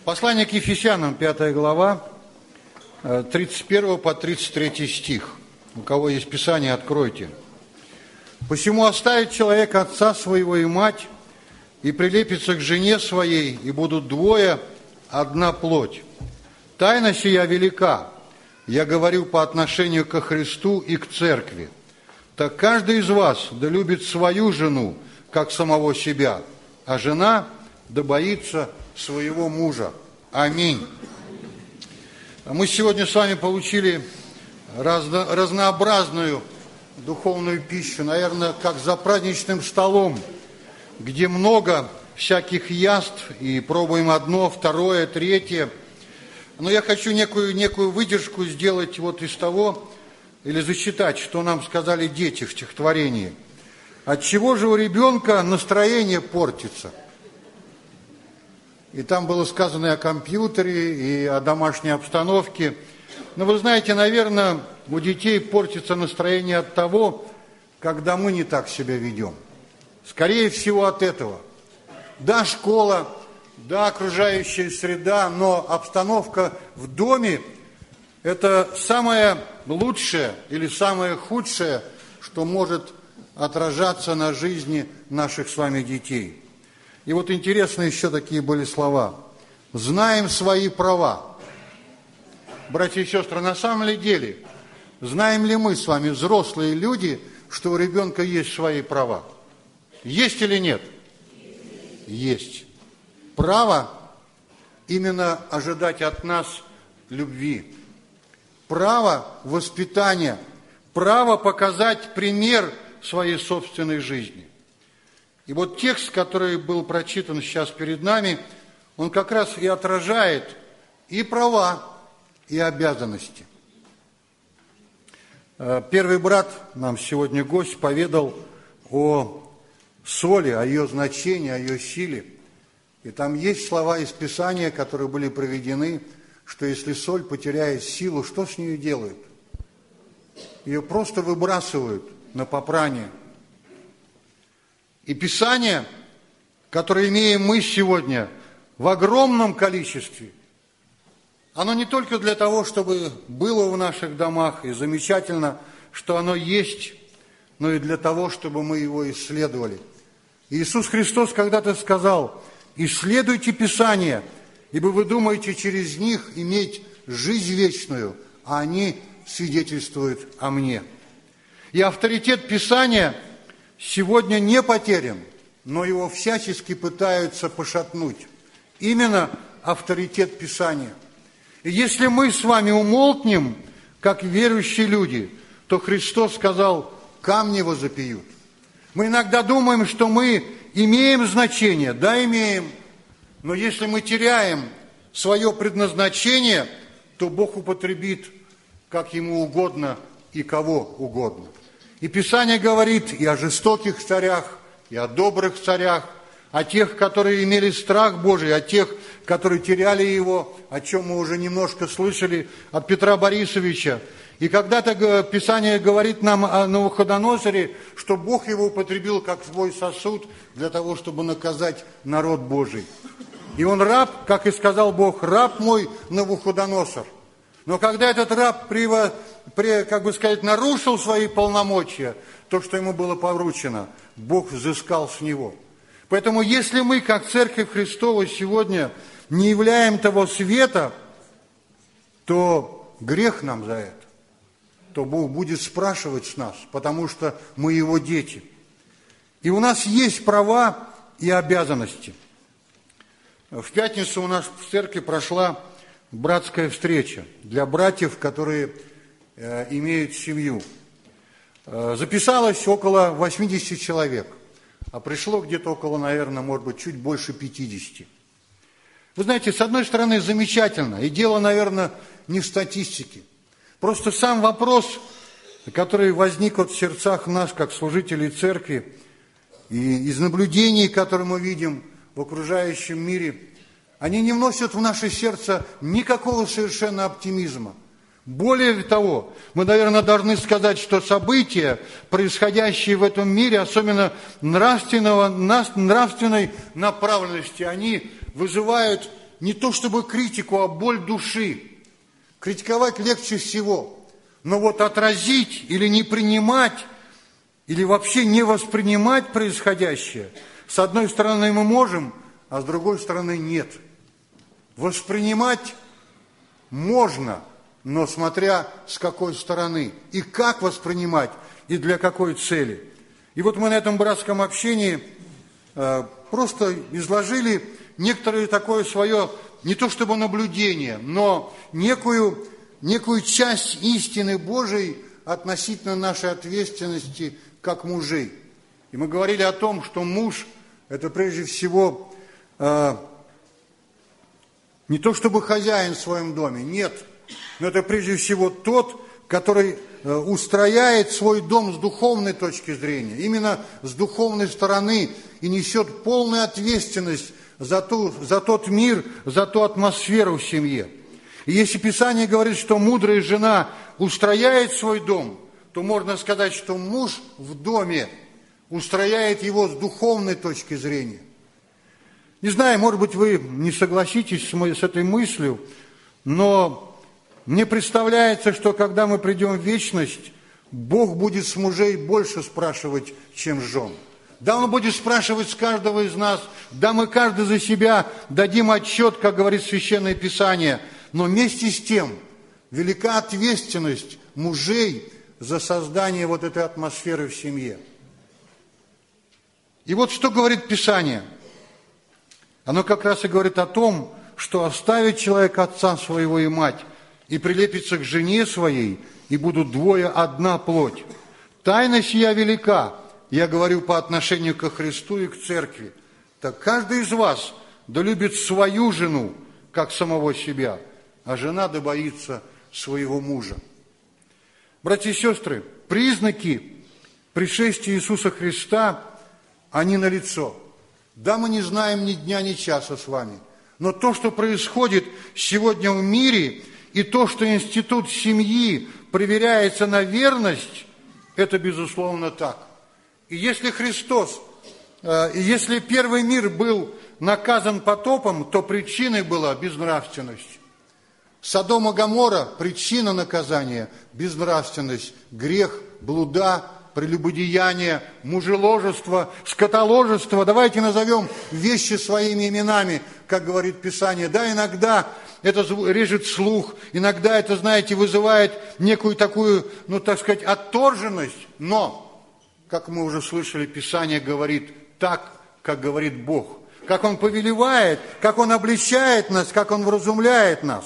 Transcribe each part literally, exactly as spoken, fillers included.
Послание к Ефесянам, пятая глава, тридцать первый по тридцать третий стих. У кого есть Писание, откройте. «Посему оставит человек отца своего и мать, и прилепится к жене своей, и будут двое, одна плоть. Тайна сия велика, я говорю по отношению ко Христу и к церкви. Так каждый из вас да любит свою жену, как самого себя, а жена да боится своего мужа». Аминь. Мы сегодня с вами получили разно, разнообразную духовную пищу, наверное, как за праздничным столом, где много всяких яств, и пробуем одно, второе, третье. Но я хочу некую, некую выдержку сделать вот из того, или зачитать, что нам сказали дети в стихотворении. «Отчего же у ребенка настроение портится?» И там было сказано и о компьютере, и о домашней обстановке. Но вы знаете, наверное, у детей портится настроение от того, когда мы не так себя ведем. Скорее всего, от этого. Да, школа, да, окружающая среда, но обстановка в доме – это самое лучшее или самое худшее, что может отражаться на жизни наших с вами детей. И вот интересно еще такие были слова. «Знаем свои права». Братья и сестры, на самом ли деле, знаем ли мы с вами, взрослые люди, что у ребенка есть свои права? Есть или нет? Есть. Право именно ожидать от нас любви. Право воспитания. Право показать пример своей собственной жизни. И вот текст, который был прочитан сейчас перед нами, он как раз и отражает и права, и обязанности. Первый брат, нам сегодня гость, поведал о соли, о ее значении, о ее силе. И там есть слова из Писания, которые были проведены, что если соль потеряет силу, что с ней делают? Ее просто выбрасывают на попрание. И Писание, которое имеем мы сегодня в огромном количестве, оно не только для того, чтобы было в наших домах, и замечательно, что оно есть, но и для того, чтобы мы его исследовали. Иисус Христос когда-то сказал: «Исследуйте Писание, ибо вы думаете через них иметь жизнь вечную, а они свидетельствуют о мне». И авторитет Писания сегодня не потерян, но его всячески пытаются пошатнуть. Именно авторитет Писания. И если мы с вами умолкнем, как верующие люди, то Христос сказал: камни возопьют. Мы иногда думаем, что мы имеем значение. Да, имеем. Но если мы теряем свое предназначение, то Бог употребит, как Ему угодно и кого угодно. И Писание говорит и о жестоких царях, и о добрых царях, о тех, которые имели страх Божий, о тех, которые теряли его, о чем мы уже немножко слышали от Петра Борисовича. И когда-то Писание говорит нам о Навуходоносоре, что Бог его употребил как свой сосуд для того, чтобы наказать народ Божий. И он раб, как и сказал Бог, раб мой Навуходоносор. Но когда этот раб, как бы сказать, нарушил свои полномочия, то, что ему было поручено, Бог взыскал с него. Поэтому, если мы, как Церковь Христова, сегодня не являем того света, то грех нам за это. То Бог будет спрашивать с нас, потому что мы Его дети. И у нас есть права и обязанности. В пятницу у нас в церкви прошла братская встреча для братьев, которые э, имеют семью. Э, записалось около восьмидесяти человек, а пришло где-то около, наверное, может быть, чуть больше пятидесяти. Вы знаете, с одной стороны, замечательно, и дело, наверное, не в статистике. Просто сам вопрос, который возник вот в сердцах нас, как служителей церкви, и из наблюдений, которые мы видим в окружающем мире, они не вносят в наше сердце никакого совершенно оптимизма. Более того, мы, наверное, должны сказать, что события, происходящие в этом мире, особенно нравственного, нравственной направленности, они вызывают не то чтобы критику, а боль души. Критиковать легче всего. Но вот отразить или не принимать, или вообще не воспринимать происходящее, с одной стороны мы можем, а с другой стороны нет. Воспринимать можно, но смотря с какой стороны, и как воспринимать, и для какой цели. И вот мы на этом братском общении э, просто изложили некоторое такое свое, не то чтобы наблюдение, но некую, некую часть истины Божией относительно нашей ответственности как мужей. И мы говорили о том, что муж – это прежде всего э, не то чтобы хозяин в своем доме, нет, но это прежде всего тот, который э, устрояет свой дом с духовной точки зрения, именно с духовной стороны, и несет полную ответственность за, ту, за тот мир, за ту атмосферу в семье. И если Писание говорит, что мудрая жена устрояет свой дом, то можно сказать, что муж в доме устрояет его с духовной точки зрения. Не знаю, может быть, вы не согласитесь с, моей, с этой мыслью, но мне представляется, что когда мы придем в вечность, Бог будет с мужей больше спрашивать, чем с жен. Да, Он будет спрашивать с каждого из нас, да, мы каждый за себя дадим отчет, как говорит Священное Писание, но вместе с тем велика ответственность мужей за создание вот этой атмосферы в семье. И вот что говорит Писание. Оно как раз и говорит о том, что оставит человек отца своего и мать, и прилепится к жене своей, и будут двое одна плоть. Тайна сия велика, я говорю по отношению ко Христу и к церкви. Так каждый из вас да любит свою жену, как самого себя, а жена да боится своего мужа. Братья и сестры, признаки пришествия Иисуса Христа, они налицо. Да, мы не знаем ни дня, ни часа с вами, но то, что происходит сегодня в мире, и то, что институт семьи проверяется на верность, это безусловно так. И если Христос, и если первый мир был наказан потопом, то причиной была безнравственность. Содом и Гоморра – причина наказания – безнравственность, грех, блуда, прелюбодеяние, мужеложество, скотоложество. Давайте назовем вещи своими именами, как говорит Писание. Да, иногда это режет слух, иногда это, знаете, вызывает некую такую, ну, так сказать, отторженность. Но, как мы уже слышали, Писание говорит так, как говорит Бог. Как Он повелевает, как Он обличает нас, как Он вразумляет нас.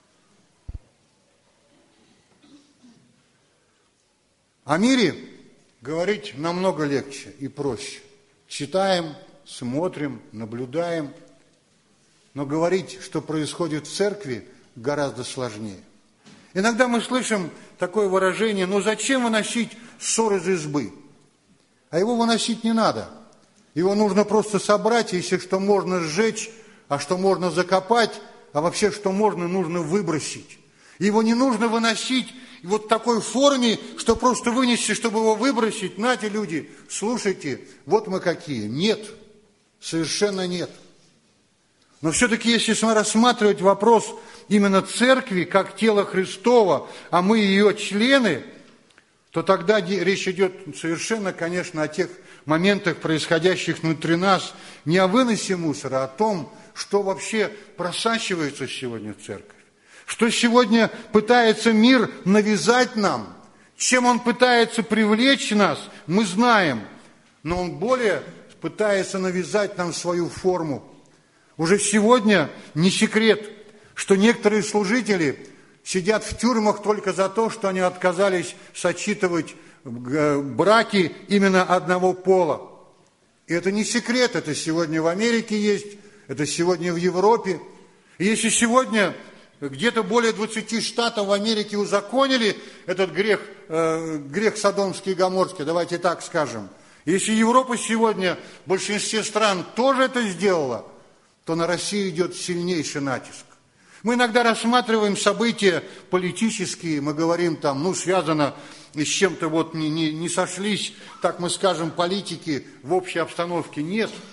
О мире говорить намного легче и проще. Читаем, смотрим, наблюдаем. Но говорить, что происходит в церкви, гораздо сложнее. Иногда мы слышим такое выражение: ну зачем выносить ссор из избы? А его выносить не надо. Его нужно просто собрать, если что можно сжечь, а что можно закопать, а вообще что можно, нужно выбросить. Его не нужно выносить вот в такой форме, что просто вынести, чтобы его выбросить. Нате, люди, слушайте, вот мы какие. Нет, совершенно нет. Но все-таки, если рассматривать вопрос именно церкви, как тело Христова, а мы ее члены, то тогда речь идет совершенно, конечно, о тех моментах, происходящих внутри нас, не о выносе мусора, а о том, что вообще просачивается сегодня в церковь. Что сегодня пытается мир навязать нам, чем он пытается привлечь нас, мы знаем, но он более пытается навязать нам свою форму. Уже сегодня не секрет, что некоторые служители сидят в тюрьмах только за то, что они отказались сочетывать браки именно одного пола. И это не секрет, это сегодня в Америке есть, это сегодня в Европе. И если сегодня где-то более двадцати штатов в Америке узаконили этот грех, э, грех содомский и гоморский, давайте так скажем. Если Европа сегодня в большинстве стран тоже это сделала, то на Россию идет сильнейший натиск. Мы иногда рассматриваем события политические, мы говорим там, ну, связано с чем-то, вот не, не, не сошлись, так мы скажем, политики в общей обстановке. Нет.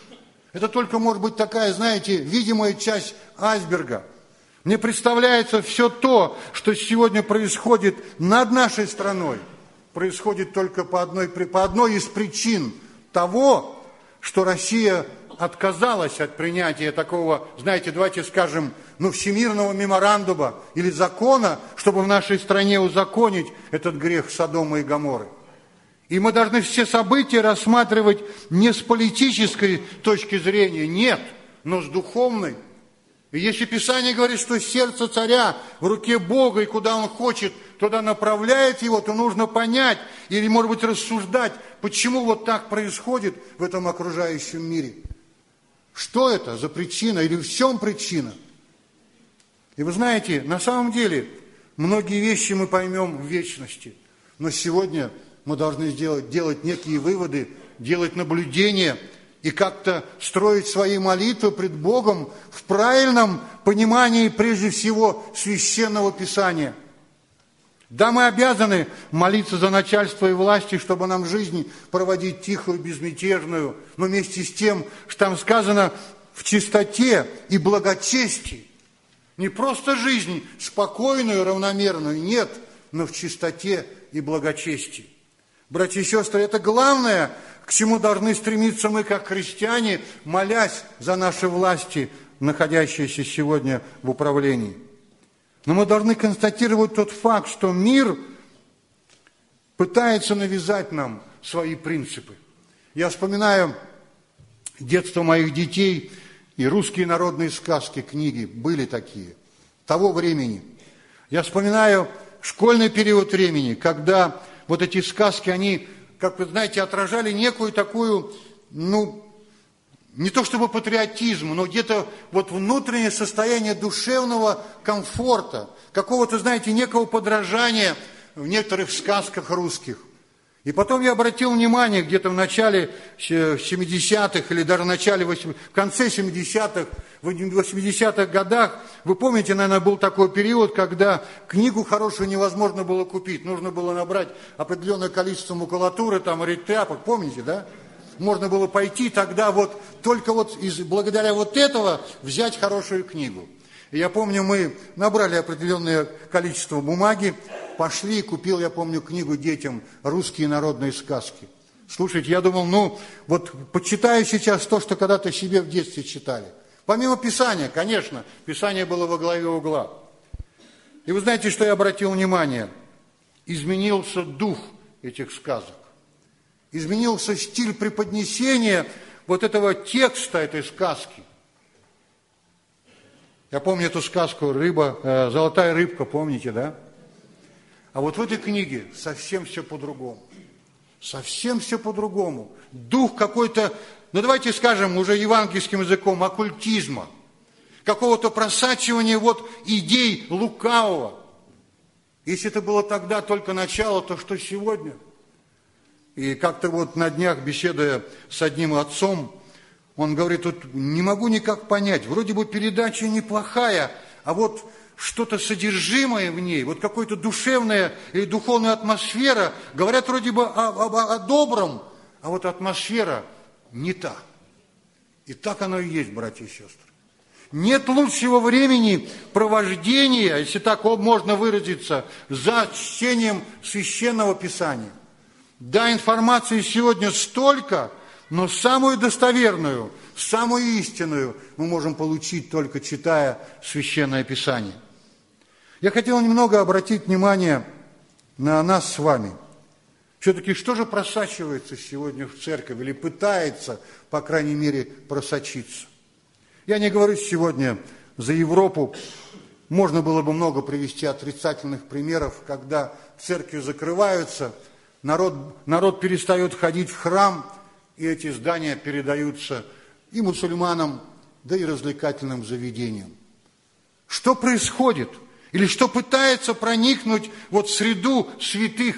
Это только может быть такая, знаете, видимая часть айсберга. Мне представляется, все то, что сегодня происходит над нашей страной, происходит только по одной, по одной из причин того, что Россия отказалась от принятия такого, знаете, давайте скажем, ну, всемирного меморандума или закона, чтобы в нашей стране узаконить этот грех Содома и Гоморры. И мы должны все события рассматривать не с политической точки зрения, нет, но с духовной. И если Писание говорит, что сердце царя в руке Бога, и куда он хочет, туда направляет его, то нужно понять или, может быть, рассуждать, почему вот так происходит в этом окружающем мире. Что это за причина или в чем причина? И вы знаете, на самом деле, многие вещи мы поймем в вечности, но сегодня мы должны сделать, делать некие выводы, делать наблюдения и как-то строить свои молитвы пред Богом в правильном понимании, прежде всего, Священного Писания. Да, мы обязаны молиться за начальство и власти, чтобы нам жизнь проводить тихую, безмятежную, но вместе с тем, что там сказано, в чистоте и благочестии. Не просто жизнь спокойную, равномерную, нет, но в чистоте и благочестии. Братья и сестры, это главное, к чему должны стремиться мы, как христиане, молясь за наши власти, находящиеся сегодня в управлении. Но мы должны констатировать тот факт, что мир пытается навязать нам свои принципы. Я вспоминаю детство моих детей, и русские народные сказки, книги были такие, того времени. Я вспоминаю школьный период времени, когда вот эти сказки, они, как вы знаете, отражали некую такую, ну, не то чтобы патриотизм, но где-то вот внутреннее состояние душевного комфорта, какого-то, знаете, некого подражания в некоторых сказках русских. И потом я обратил внимание, где-то в начале семидесятых или даже в, начале, в конце семидесятых, в восьмидесятых годах, вы помните, наверное, был такой период, когда книгу хорошую невозможно было купить, нужно было набрать определенное количество макулатуры, там, или тряпок, помните, да? Можно было пойти тогда вот, только вот из, благодаря вот этого взять хорошую книгу. И я помню, мы набрали определенное количество бумаги, пошли, купил, я помню, книгу детям «Русские народные сказки». Слушайте, я думал, ну, вот почитаю сейчас то, что когда-то себе в детстве читали. Помимо Писания, конечно, Писание было во главе угла. И вы знаете, что я обратил внимание? Изменился дух этих сказок. Изменился стиль преподнесения вот этого текста этой сказки. Я помню эту сказку «Рыба, э, «Золотая рыбка», помните, да? А вот в этой книге совсем все по-другому. Совсем все по-другому. Дух какой-то, ну давайте скажем уже евангельским языком, оккультизма. Какого-то просачивания вот идей лукавого. Если это было тогда только начало, то что сегодня? И как-то вот на днях, беседуя с одним отцом, он говорит, вот не могу никак понять, вроде бы передача неплохая, а вот что-то содержимое в ней, вот какая-то душевная или духовная атмосфера, говорят вроде бы о, о, о добром, а вот атмосфера не та. И так оно и есть, братья и сестры. Нет лучшего времени провождения, если так можно выразиться, за чтением Священного Писания. Да, информации сегодня столько, но самую достоверную, самую истинную мы можем получить, только читая Священное Писание. Я хотел немного обратить внимание на нас с вами. Все-таки что же просачивается сегодня в церковь, или пытается, по крайней мере, просочиться? Я не говорю сегодня за Европу. Можно было бы много привести отрицательных примеров, когда церкви закрываются, народ, народ перестает ходить в храм, и эти здания передаются и мусульманам, да и развлекательным заведениям. Что происходит? Или что пытается проникнуть вот в среду святых?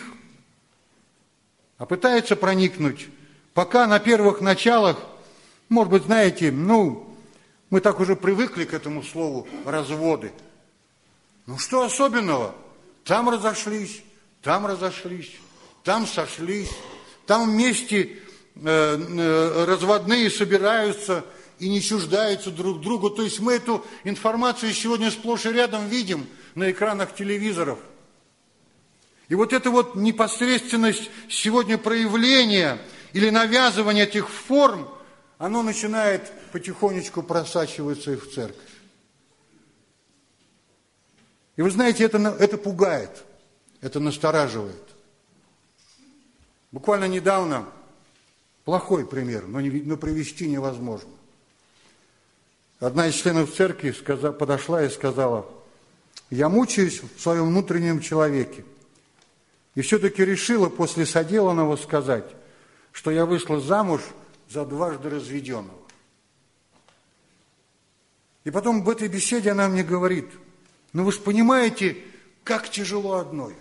А пытается проникнуть, пока на первых началах, может быть, знаете, ну, мы так уже привыкли к этому слову «разводы». Ну, что особенного? Там разошлись, там разошлись, там сошлись, там вместе э, э, разводные собираются и не чуждаются друг другу. То есть мы эту информацию сегодня сплошь и рядом видим на экранах телевизоров. И вот эта вот непосредственность сегодня проявления или навязывания этих форм, оно начинает потихонечку просачиваться и в церковь. И вы знаете, это, это пугает, это настораживает. Буквально недавно, плохой пример, но, не, но привести невозможно. Одна из членов церкви сказала, подошла и сказала: я мучаюсь в своем внутреннем человеке. И все-таки решила после соделанного сказать, что я вышла замуж за дважды разведенного. И потом в этой беседе она мне говорит: ну вы же понимаете, как тяжело одной.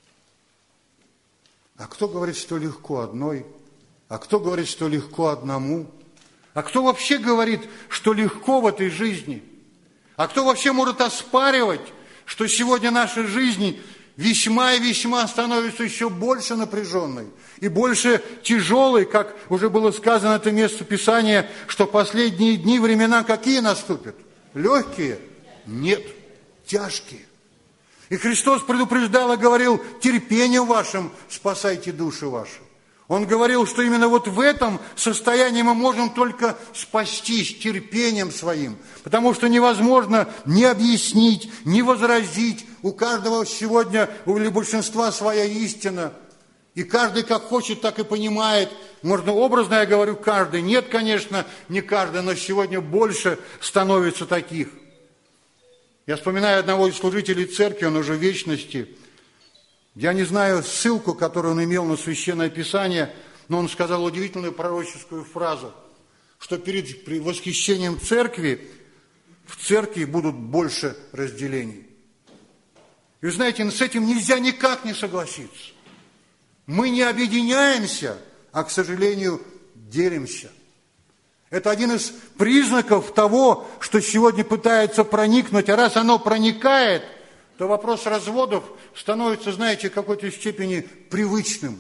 А кто говорит, что легко одной? А кто говорит, что легко одному? А кто вообще говорит, что легко в этой жизни? А кто вообще может оспаривать, что сегодня наша жизнь весьма и весьма становится еще больше напряженной и больше тяжелой, как уже было сказано это место Писания, что последние дни, времена какие наступят? Легкие? Нет, тяжкие. И Христос предупреждал и говорил: терпением вашим спасайте души ваши. Он говорил, что именно вот в этом состоянии мы можем только спастись терпением своим, потому что невозможно ни объяснить, ни возразить. У каждого сегодня, у большинства своя истина, и каждый как хочет, так и понимает. Можно образно, я говорю, каждый. Нет, конечно, не каждый, но сегодня больше становится таких. Я вспоминаю одного из служителей церкви, он уже в вечности. Я не знаю ссылку, которую он имел на Священное Писание, но он сказал удивительную пророческую фразу, что перед восхищением церкви в церкви будут больше разделений. И вы знаете, с этим нельзя никак не согласиться. Мы не объединяемся, а, к сожалению, делимся. Это один из признаков того, что сегодня пытается проникнуть, а раз оно проникает, то вопрос разводов становится, знаете, в какой-то степени привычным.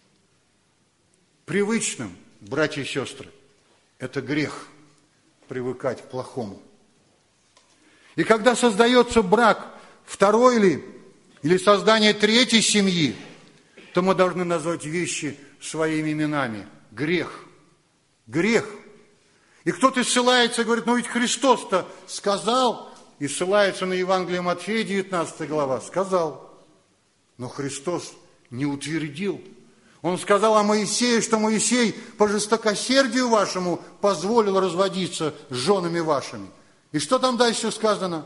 Привычным, братья и сестры. Это грех привыкать к плохому. И когда создается брак второй ли, или создание третьей семьи, то мы должны назвать вещи своими именами. Грех. Грех. И кто-то ссылается и говорит: ну ведь Христос-то сказал, и ссылается на Евангелие Матфея, девятнадцатая глава, сказал. Но Христос не утвердил. Он сказал о Моисее, что Моисей по жестокосердию вашему позволил разводиться с женами вашими. И что там дальше сказано?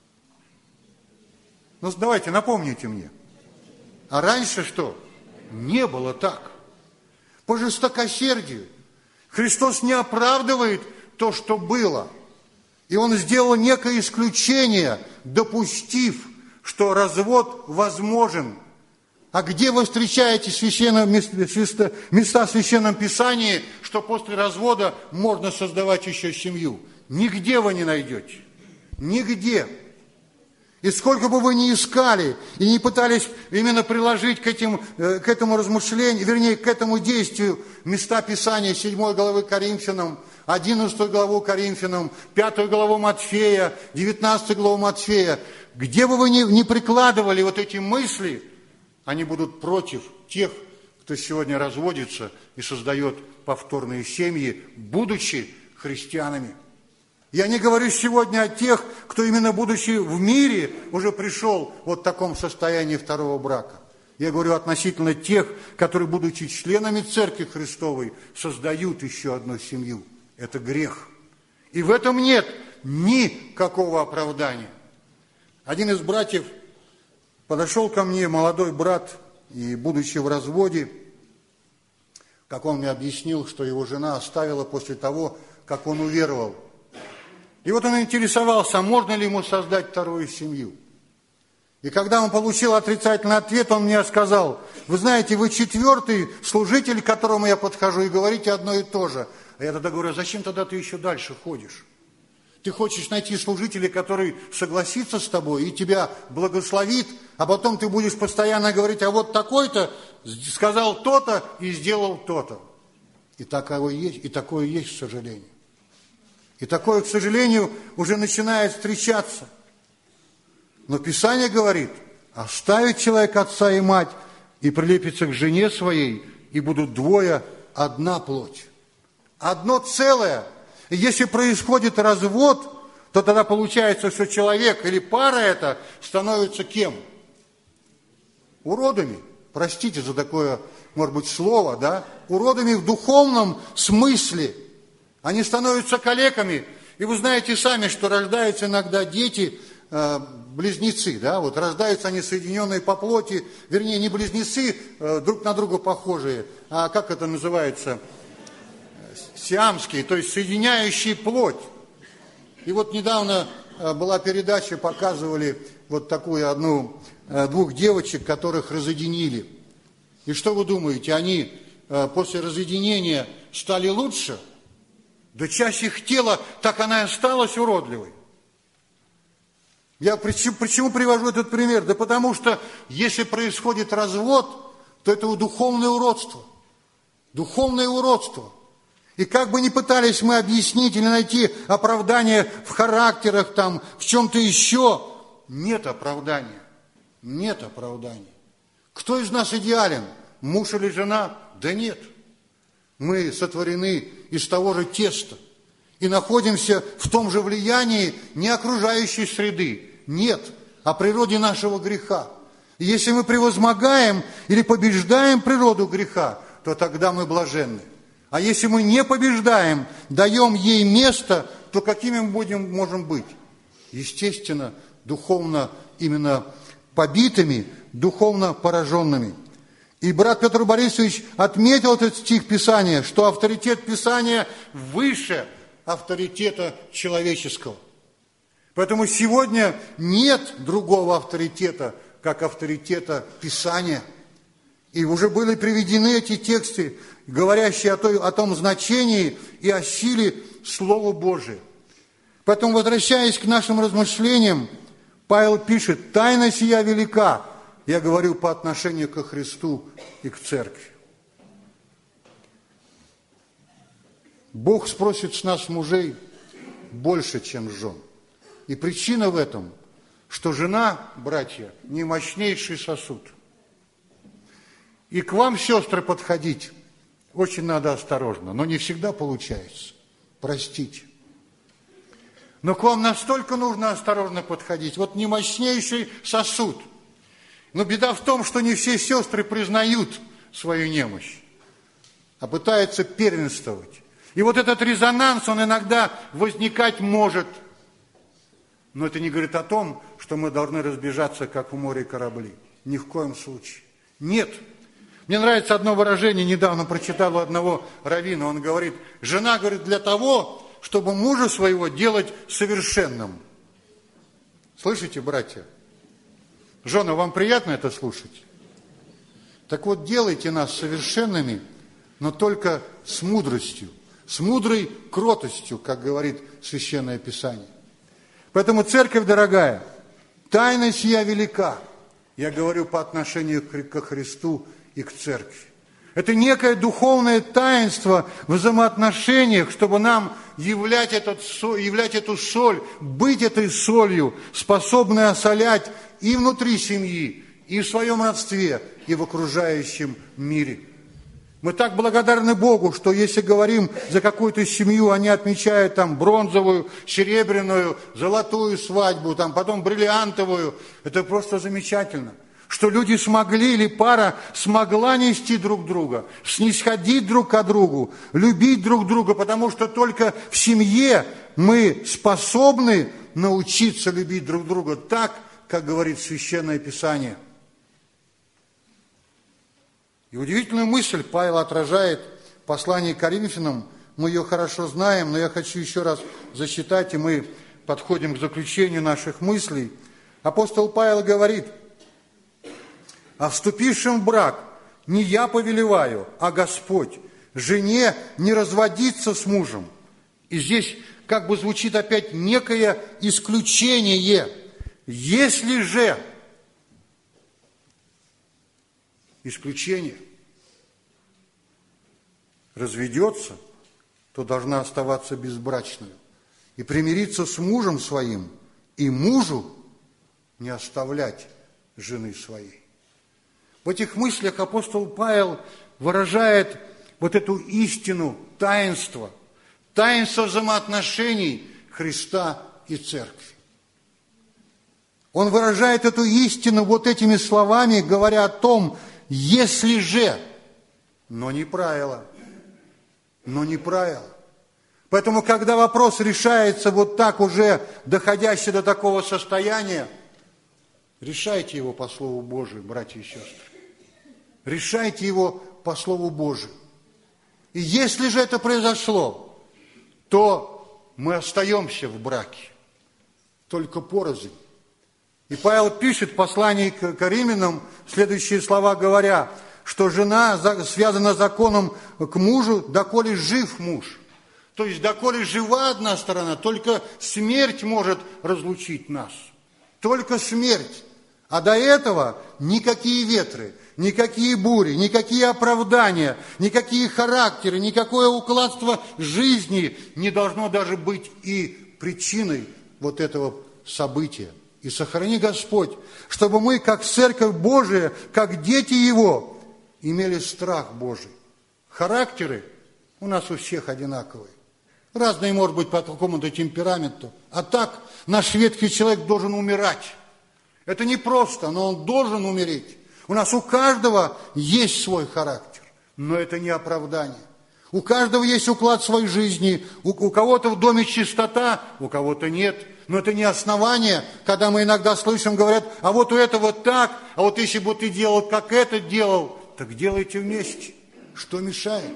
Ну, давайте, напомните мне. А раньше что? Не было так. По жестокосердию. Христос не оправдывает то, что было. И Он сделал некое исключение, допустив, что развод возможен. А где вы встречаете священные места в Священном Писании, что после развода можно создавать еще семью? Нигде вы не найдете. Нигде. И сколько бы вы ни искали и не пытались именно приложить к, этим, к этому размышлению, вернее, к этому действию места Писания седьмой главы Коринфянам, одиннадцатую главу Коринфянам, пятую главу Матфея, девятнадцатую главу Матфея, где бы вы ни, ни прикладывали вот эти мысли, они будут против тех, кто сегодня разводится и создает повторные семьи, будучи христианами. Я не говорю сегодня о тех, кто именно будучи в мире уже пришел вот в таком состоянии второго брака. Я говорю относительно тех, которые, будучи членами Церкви Христовой, создают еще одну семью. Это грех. И в этом нет никакого оправдания. Один из братьев подошел ко мне, молодой брат, и, будучи в разводе, как он мне объяснил, что его жена оставила после того, как он уверовал. И вот он интересовался, можно ли ему создать вторую семью. И когда он получил отрицательный ответ, он мне сказал: вы знаете, вы четвертый служитель, к которому я подхожу, и говорите одно и то же. А я тогда говорю: а зачем тогда ты еще дальше ходишь? Ты хочешь найти служителя, который согласится с тобой и тебя благословит, а потом ты будешь постоянно говорить: а вот такой-то сказал то-то и сделал то-то. И такое есть, и такое есть, к сожалению. И такое, к сожалению, уже начинает встречаться. Но Писание говорит, оставит человек отца и мать, и прилепится к жене своей, и будут двое одна плоть. Одно целое. И если происходит развод, то тогда получается, что человек или пара эта становится кем? Уродами. Простите за такое, может быть, слово, да? Уродами в духовном смысле. Они становятся калеками. И вы знаете сами, что рождаются иногда дети, э, близнецы, да? Вот рождаются они соединенные по плоти, вернее, не близнецы, э, друг на друга похожие, а как это называется? Сиамские, то есть соединяющие плоть. И вот недавно была передача, показывали вот такую одну, двух девочек, которых разъединили. И что вы думаете, они после разъединения стали лучше? Да часть их тела, так она и осталась уродливой. Я почему, почему привожу этот пример? Да потому что если происходит развод, то это духовное уродство. Духовное уродство. И как бы ни пытались мы объяснить или найти оправдание в характерах, там, в чем-то еще, нет оправдания. Нет оправдания. Кто из нас идеален? Муж или жена? Да нет. Мы сотворены из того же теста и находимся в том же влиянии не окружающей среды. Нет, о природе нашего греха. И если мы превозмогаем или побеждаем природу греха, то тогда мы блаженны. А если мы не побеждаем, даем ей место, то какими мы будем, можем быть? Естественно, духовно именно побитыми, духовно пораженными. И брат Петр Борисович отметил этот стих Писания, что авторитет Писания выше авторитета человеческого. Поэтому сегодня нет другого авторитета, как авторитета Писания. И уже были приведены эти тексты, говорящие о, той, о том значении и о силе Слова Божия. Поэтому, возвращаясь к нашим размышлениям, Павел пишет, «Тайна сия велика». Я говорю по отношению ко Христу и к церкви. Бог спросит с нас, мужей, больше, чем с жен. И причина в этом, что жена, братья, не мощнейший сосуд. И к вам, сестры, подходить очень надо осторожно, но не всегда получается. Простите. Но к вам настолько нужно осторожно подходить. Вот не мощнейший сосуд. Но беда в том, что не все сестры признают свою немощь, а пытаются первенствовать. И вот этот резонанс, он иногда возникать может. Но это не говорит о том, что мы должны разбежаться, как в море корабли. Ни в коем случае. Нет. Мне нравится одно выражение, недавно прочитал у одного раввина, он говорит, жена, говорит, для того, чтобы мужа своего делать совершенным. Слышите, братья? Жены, вам приятно это слушать? Так вот, делайте нас совершенными, но только с мудростью, с мудрой кротостью, как говорит Священное Писание. Поэтому, церковь дорогая, тайна сия велика. Я говорю по отношению ко Христу и к церкви. Это некое духовное таинство в взаимоотношениях, чтобы нам являть, этот, являть эту соль, быть этой солью, способной осолять и внутри семьи, и в своем родстве, и в окружающем мире. Мы так благодарны Богу, что если говорим за какую-то семью, они отмечают там бронзовую, серебряную, золотую свадьбу, там потом бриллиантовую. Это просто замечательно. Что люди смогли, или пара смогла нести друг друга, снисходить друг к другу, любить друг друга, потому что только в семье мы способны научиться любить друг друга так, как говорит Священное Писание. И удивительную мысль Павел отражает в послании к Коринфянам. Мы ее хорошо знаем, но я хочу еще раз зачитать, и мы подходим к заключению наших мыслей. Апостол Павел говорит, «А вступившим в брак не я повелеваю, а Господь, жене не разводиться с мужем». И здесь как бы звучит опять некое исключение. Если же исключение разведется, то должна оставаться безбрачной. и примириться с мужем своим, и мужу не оставлять жены своей. В этих мыслях апостол Павел выражает вот эту истину таинства, таинство взаимоотношений Христа и Церкви. Он выражает эту истину вот этими словами, говоря о том, если же, но не правило, но не правило. Поэтому, когда вопрос решается вот так уже, доходящий до такого состояния, решайте его по Слову Божию, братья и сестры. Решайте его по Слову Божию. И если же это произошло, то мы остаемся в браке, только порознь. И Павел пишет в послании к Римлянам следующие слова, говоря, что жена связана законом к мужу, доколе жив муж. То есть, доколе жива одна сторона, только смерть может разлучить нас. Только смерть. А до этого никакие ветры, никакие бури, никакие оправдания, никакие характеры, никакое укладство жизни не должно даже быть и причиной вот этого события. И сохрани Господь, чтобы мы, как Церковь Божия, как дети Его, имели страх Божий. Характеры у нас у всех одинаковые. Разные, может быть, по какому-то темпераменту. А так наш ветхий человек должен умирать. Это не просто, но он должен умереть. У нас у каждого есть свой характер, но это не оправдание. У каждого есть уклад своей жизни, у, у кого-то в доме чистота, у кого-то нет. Но это не основание, когда мы иногда слышим, говорят, а вот у этого так, а вот если бы ты делал, как это делал, так делайте вместе. Что мешает?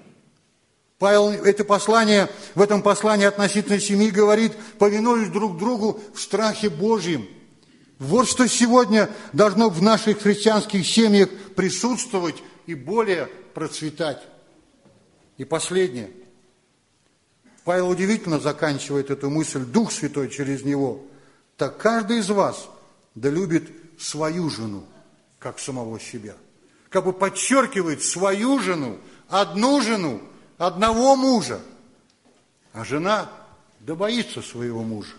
Павел это послание, в этом послании относительно семьи говорит, повинуясь друг другу в страхе Божьем. Вот что сегодня должно в наших христианских семьях присутствовать и более процветать. И последнее. Павел удивительно заканчивает эту мысль, Дух Святой через него. Так каждый из вас да любит свою жену, как самого себя. Как бы подчеркивает свою жену, одну жену, одного мужа. А жена да боится своего мужа.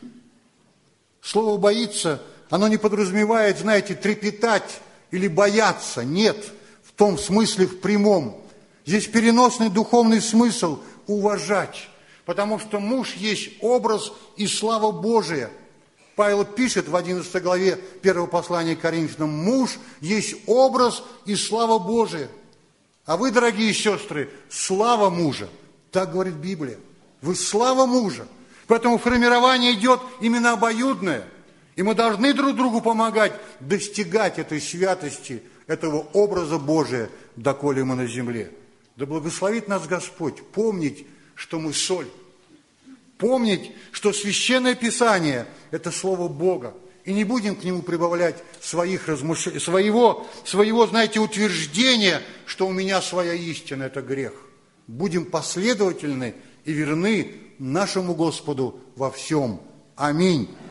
Слово «боится», оно не подразумевает, знаете, трепетать или бояться. Нет, в том смысле, в прямом. Здесь переносный духовный смысл – уважать. Потому что муж есть образ и слава Божия. Павел пишет в одиннадцатой главе первого послания к Коринфянам, муж есть образ и слава Божия. А вы, дорогие сестры, слава мужа. Так говорит Библия. Вы слава мужа. Поэтому формирование идет именно обоюдное. И мы должны друг другу помогать достигать этой святости, этого образа Божия, доколе мы на земле. Да благословит нас Господь помнить, что мы соль. Помнить, что Священное Писание – это Слово Бога. И не будем к нему прибавлять своих размышлений, своего, своего, знаете, утверждения, что у меня своя истина – это грех. Будем последовательны и верны нашему Господу во всем. Аминь.